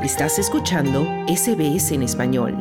Estás escuchando SBS en español.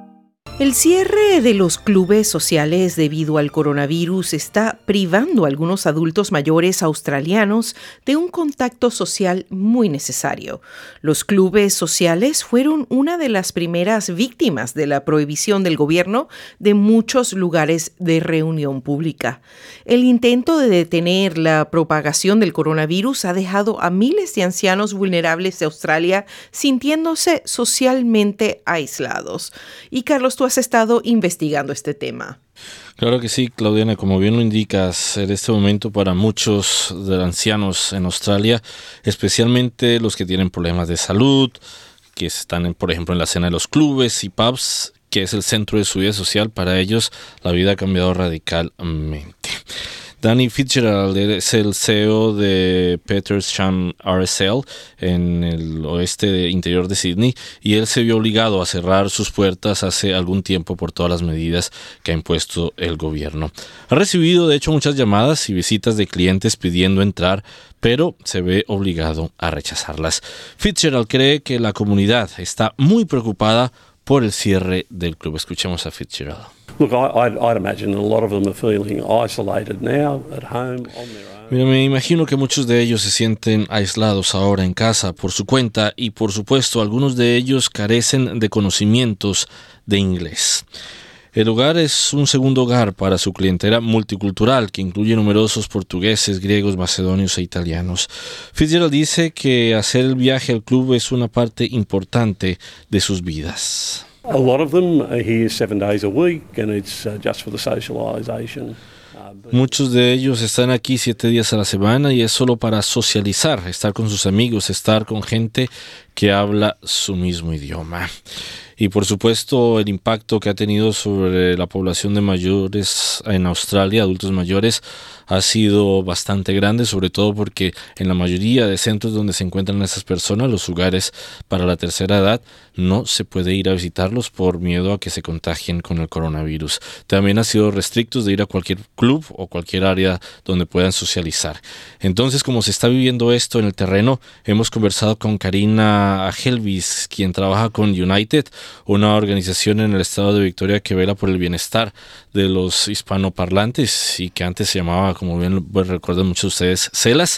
El cierre de los clubes sociales debido al coronavirus está privando a algunos adultos mayores australianos de un contacto social muy necesario. Los clubes sociales fueron una de las primeras víctimas de la prohibición del gobierno de muchos lugares de reunión pública. El intento de detener la propagación del coronavirus ha dejado a miles de ancianos vulnerables de Australia sintiéndose socialmente aislados. Y Carlos, tú has estado investigando este tema. Claro que sí, Claudiana, como bien lo indicas, en este momento para muchos de los ancianos en Australia, especialmente los que tienen problemas de salud, que están, por ejemplo, en la escena de los clubes y pubs, que es el centro de su vida social, para ellos la vida ha cambiado radicalmente. Danny Fitzgerald es el CEO de Petersham RSL en el oeste interior de Sydney y él se vio obligado a cerrar sus puertas hace algún tiempo por todas las medidas que ha impuesto el gobierno. Ha recibido de hecho muchas llamadas y visitas de clientes pidiendo entrar, pero se ve obligado a rechazarlas. Fitzgerald cree que la comunidad está muy preocupada por el cierre del club. Escuchemos a Fitzgerald. Look, I'd imagine a lot of them are feeling isolated now at home on their own. Mira, me imagino que muchos de ellos se sienten aislados ahora en casa por su cuenta y, por supuesto, algunos de ellos carecen de conocimientos de inglés. El hogar es un segundo hogar para su clientela multicultural que incluye numerosos portugueses, griegos, macedonios e italianos. Fitzgerald dice que hacer el viaje al club es una parte importante de sus vidas. A lot of them are here 7 days a week and it's just for the socialisation. Muchos de ellos están aquí 7 días a la semana y es solo para socializar, estar con sus amigos, estar con gente que habla su mismo idioma. Y por supuesto el impacto que ha tenido sobre la población de mayores en Australia, adultos mayores, ha sido bastante grande, sobre todo porque en la mayoría de centros donde se encuentran esas personas, los hogares para la tercera edad, no se puede ir a visitarlos por miedo a que se contagien con el coronavirus. También han sido restrictos de ir a cualquier club o cualquier área donde puedan socializar. Entonces, como se está viviendo esto en el terreno, hemos conversado con Karina Helvis, quien trabaja con United, una organización en el estado de Victoria que vela por el bienestar de los hispanoparlantes y que antes se llamaba, como bien recuerdan muchos de ustedes, CELAS,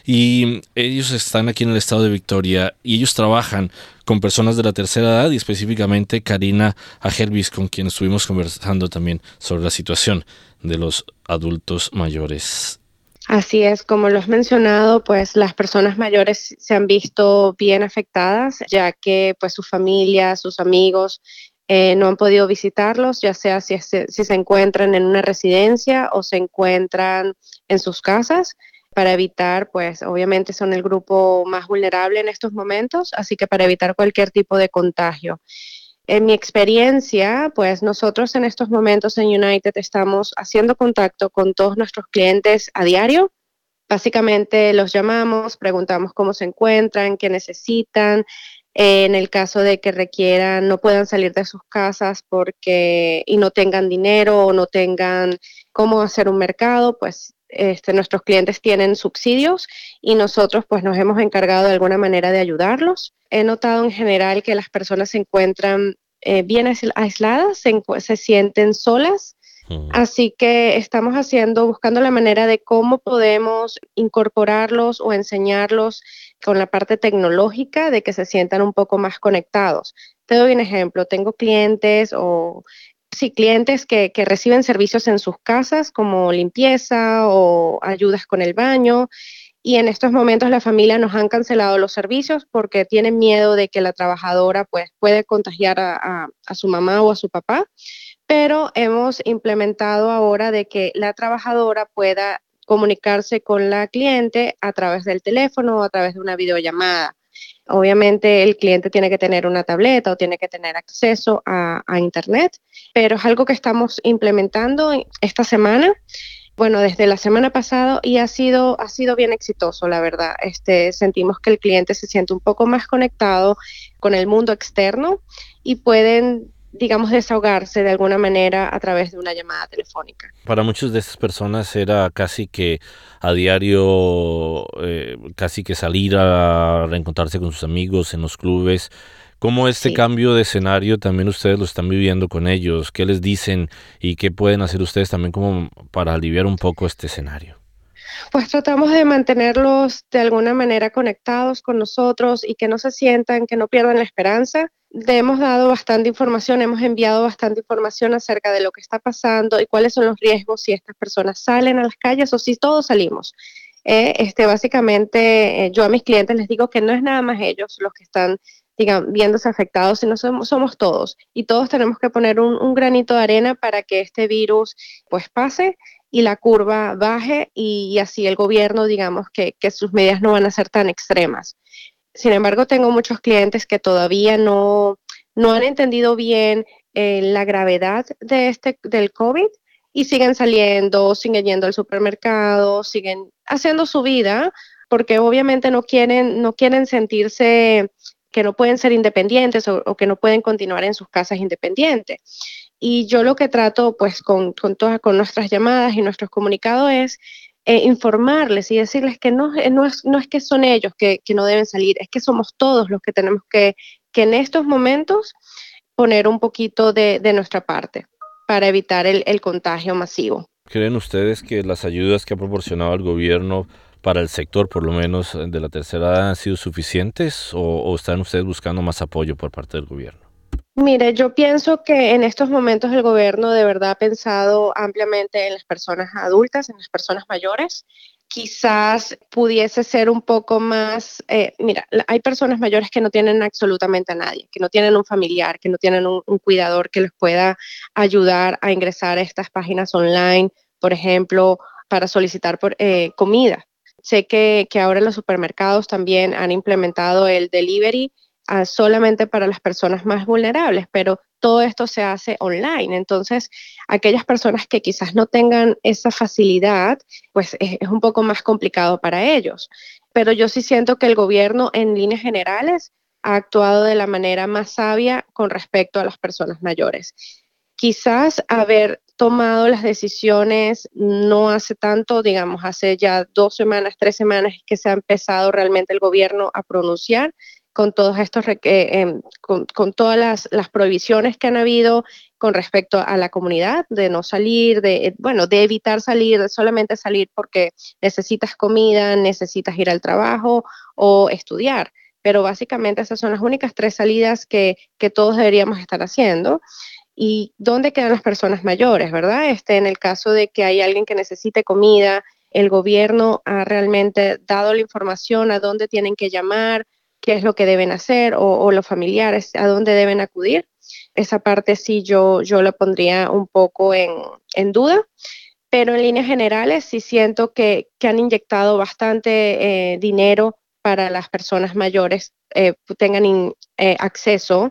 y ellos están aquí en el estado de Victoria y ellos trabajan con personas de la tercera edad y específicamente Karina Helvis, con quien estuvimos conversando también sobre la situación de los adultos mayores. Así es, como lo has mencionado, pues las personas mayores se han visto bien afectadas, ya que pues su familia, sus amigos no han podido visitarlos, ya sea si se encuentran en una residencia o se encuentran en sus casas, para evitar, pues obviamente son el grupo más vulnerable en estos momentos, así que para evitar cualquier tipo de contagio. En mi experiencia, pues nosotros en estos momentos en United estamos haciendo contacto con todos nuestros clientes a diario. Básicamente los llamamos, preguntamos cómo se encuentran, qué necesitan. En el caso de que requieran, no puedan salir de sus casas y no tengan dinero o no tengan cómo hacer un mercado, pues nuestros clientes tienen subsidios y nosotros pues nos hemos encargado de alguna manera de ayudarlos. He notado en general que las personas se encuentran bien aisladas, se sienten solas. Así que estamos buscando la manera de cómo podemos incorporarlos o enseñarlos con la parte tecnológica de que se sientan un poco más conectados. Te doy un ejemplo, tengo clientes que reciben servicios en sus casas como limpieza o ayudas con el baño. Y en estos momentos la familia nos han cancelado los servicios porque tienen miedo de que la trabajadora pues, puede contagiar a su mamá o a su papá. Pero hemos implementado ahora de que la trabajadora pueda comunicarse con la cliente a través del teléfono o a través de una videollamada. Obviamente el cliente tiene que tener una tableta o tiene que tener acceso a internet, pero es algo que estamos implementando esta semana. Bueno, desde la semana pasada y ha sido bien exitoso, la verdad. Sentimos que el cliente se siente un poco más conectado con el mundo externo y pueden digamos, desahogarse de alguna manera a través de una llamada telefónica. Para muchas de estas personas era casi que a diario, casi que salir a reencontrarse con sus amigos en los clubes. ¿Cómo este Sí. cambio de escenario también ustedes lo están viviendo con ellos? ¿Qué les dicen y qué pueden hacer ustedes también como para aliviar un poco este escenario? Pues tratamos de mantenerlos de alguna manera conectados con nosotros y que no se sientan, que no pierdan la esperanza. Le hemos dado bastante información, hemos enviado bastante información acerca de lo que está pasando y cuáles son los riesgos si estas personas salen a las calles o si todos salimos. Básicamente, yo a mis clientes les digo que no es nada más ellos los que están, digamos, viéndose afectados, sino somos todos. Y todos tenemos que poner un granito de arena para que este virus pues pase y la curva baje y así el gobierno, digamos, que sus medidas no van a ser tan extremas. Sin embargo, tengo muchos clientes que todavía no han entendido bien la gravedad del COVID y siguen saliendo, siguen yendo al supermercado, siguen haciendo su vida, porque obviamente no quieren sentirse que no pueden ser independientes o que no pueden continuar en sus casas independientes. Y yo lo que trato, pues, con nuestras llamadas y nuestros comunicados es informarles y decirles que no es que son ellos que no deben salir, es que somos todos los que tenemos que en estos momentos poner un poquito de nuestra parte para evitar el contagio masivo. ¿Creen ustedes que las ayudas que ha proporcionado el gobierno para el sector, por lo menos de la tercera edad, han sido suficientes o están ustedes buscando más apoyo por parte del gobierno? Mire, yo pienso que en estos momentos el gobierno de verdad ha pensado ampliamente en las personas adultas, en las personas mayores. Quizás pudiese ser un poco más, mira, hay personas mayores que no tienen absolutamente a nadie, que no tienen un familiar, que no tienen un cuidador que les pueda ayudar a ingresar a estas páginas online, por ejemplo, para solicitar comida. Sé que ahora los supermercados también han implementado el delivery solamente para las personas más vulnerables, pero todo esto se hace online. Entonces, aquellas personas que quizás no tengan esa facilidad, pues es un poco más complicado para ellos. Pero yo sí siento que el gobierno, en líneas generales, ha actuado de la manera más sabia con respecto a las personas mayores. Quizás haber tomado las decisiones no hace tanto, digamos, hace ya 2 semanas, 3 semanas que se ha empezado realmente el gobierno a pronunciar con todos estos con todas las prohibiciones que han habido con respecto a la comunidad, de no salir, de evitar salir, de solamente salir porque necesitas comida, necesitas ir al trabajo o estudiar. Pero básicamente esas son las únicas 3 salidas que todos deberíamos estar haciendo. ¿Y dónde quedan las personas mayores, verdad? En el caso de que hay alguien que necesite comida, el gobierno ha realmente dado la información a dónde tienen que llamar, qué es lo que deben hacer o los familiares a dónde deben acudir. Esa parte sí yo la pondría un poco en duda, pero en líneas generales sí siento que han inyectado bastante dinero para las personas mayores tengan acceso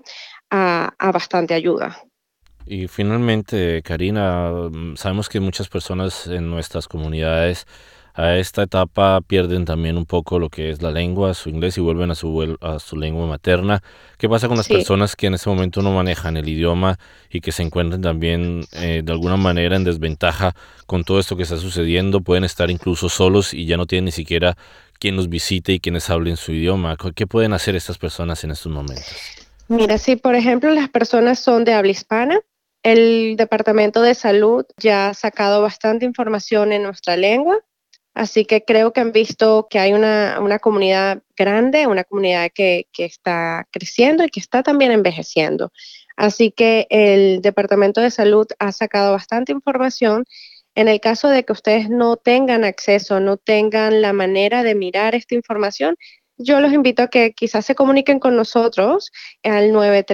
a bastante ayuda. Y finalmente, Karina, sabemos que muchas personas en nuestras comunidades a esta etapa pierden también un poco lo que es la lengua, su inglés y vuelven a su lengua materna. ¿Qué pasa con las Sí. personas que en este momento no manejan el idioma y que se encuentran también de alguna manera en desventaja con todo esto que está sucediendo? Pueden estar incluso solos y ya no tienen ni siquiera quien los visite y quienes hablen su idioma. ¿Qué pueden hacer estas personas en estos momentos? Mira, si por ejemplo las personas son de habla hispana, el Departamento de Salud ya ha sacado bastante información en nuestra lengua, así que creo que han visto que hay una comunidad grande, una comunidad que está creciendo y que está también envejeciendo. Así que el Departamento de Salud ha sacado bastante información. En el caso de que ustedes no tengan acceso, no tengan la manera de mirar esta información, yo los invito a que quizás se comuniquen con nosotros al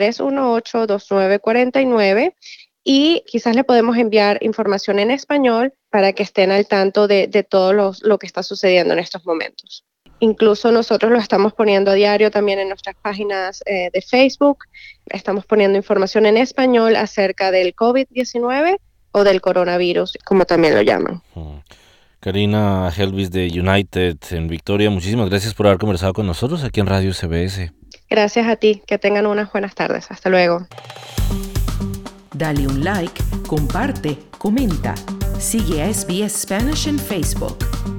9318-2949 y quizás le podemos enviar información en español para que estén al tanto de todo lo que está sucediendo en estos momentos. Incluso nosotros lo estamos poniendo a diario también en nuestras páginas de Facebook. Estamos poniendo información en español acerca del COVID-19 o del coronavirus, como también lo llaman. Karina Helvis de United en Victoria, muchísimas gracias por haber conversado con nosotros aquí en Radio CBS. Gracias a ti, que tengan unas buenas tardes. Hasta luego. Dale un like, comparte, comenta. Sigue a SBS Spanish en Facebook.